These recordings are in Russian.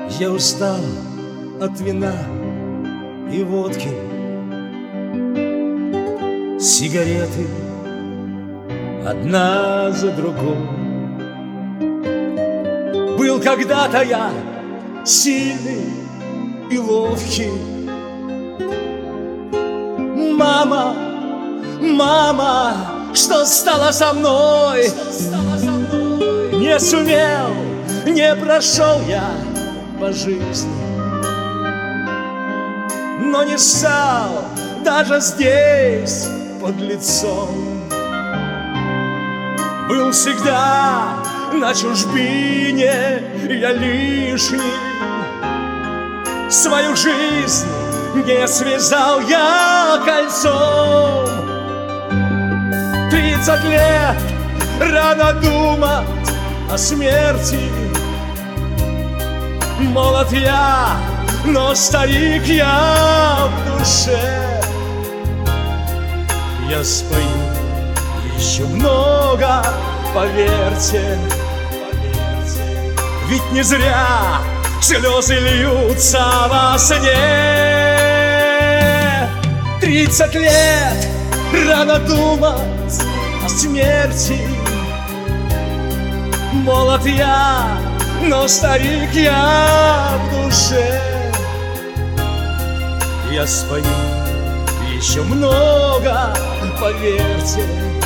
Я устал от вина и водки, сигареты одна за другой. Был когда-то я сильный и ловкий. Мама, мама, что стало со мной? Не сумел, не прошел я по жизни, но не стал даже здесь подлецом. Был всегда на чужбине я лишний. Свою жизнь не связал я кольцом. 30 лет рано думать о смерти. Молод я, но старик я в душе. Я спою еще много, поверьте, ведь не зря слезы льются во сне. 30 лет рано думать о смерти. Молод я, но старик я в душе. Я спою еще много, поверьте,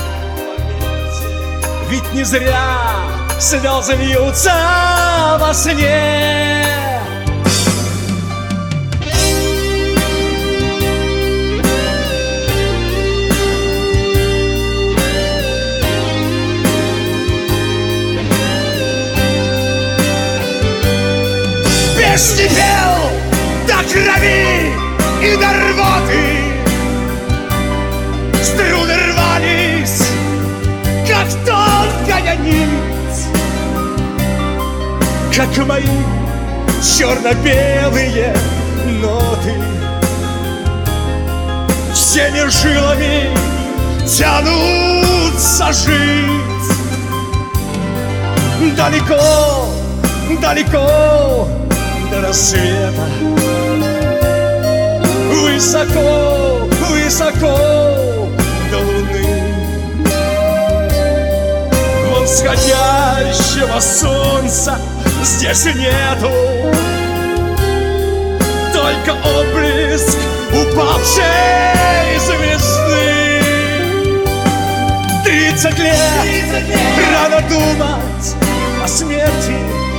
ведь не зря слезы льются во сне. Песни пел до крови и до рвоты. Струны рвались, как тонкая нить, как мои черно-белые ноты. Всеми жилами тянутся жить. Далеко, далеко до рассвета, высоко, высоко до луны. Восходящего солнца здесь нету, только отблеск упавшей звезды. 30 лет рано думать о смерти.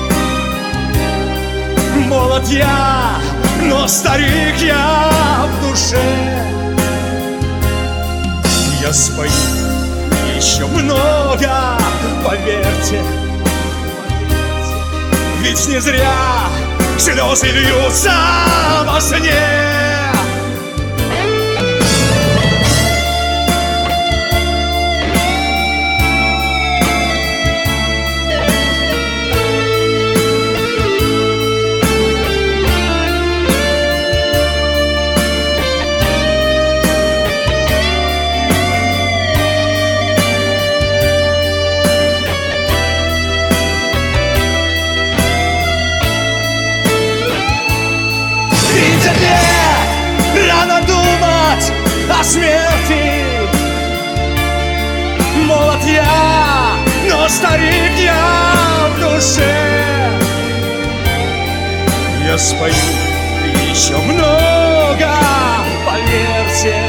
Молод я, но старик я в душе. Я спою еще много, поверьте, ведь не зря слезы льются во сне. Рано думать о смерти. Молод я, но старик я в душе. Я спою еще много, поверьте,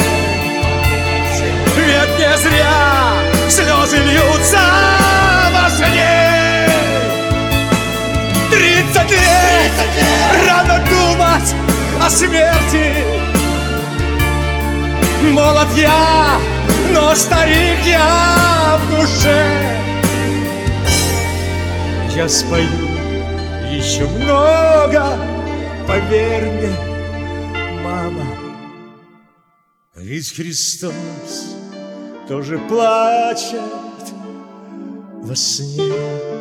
ведь не зря слезы льются во сне. 30 лет рано думать о смерти. Молод я, но старик я в душе. Я спою еще много, поверь мне, мама, ведь Христос тоже плачет во сне.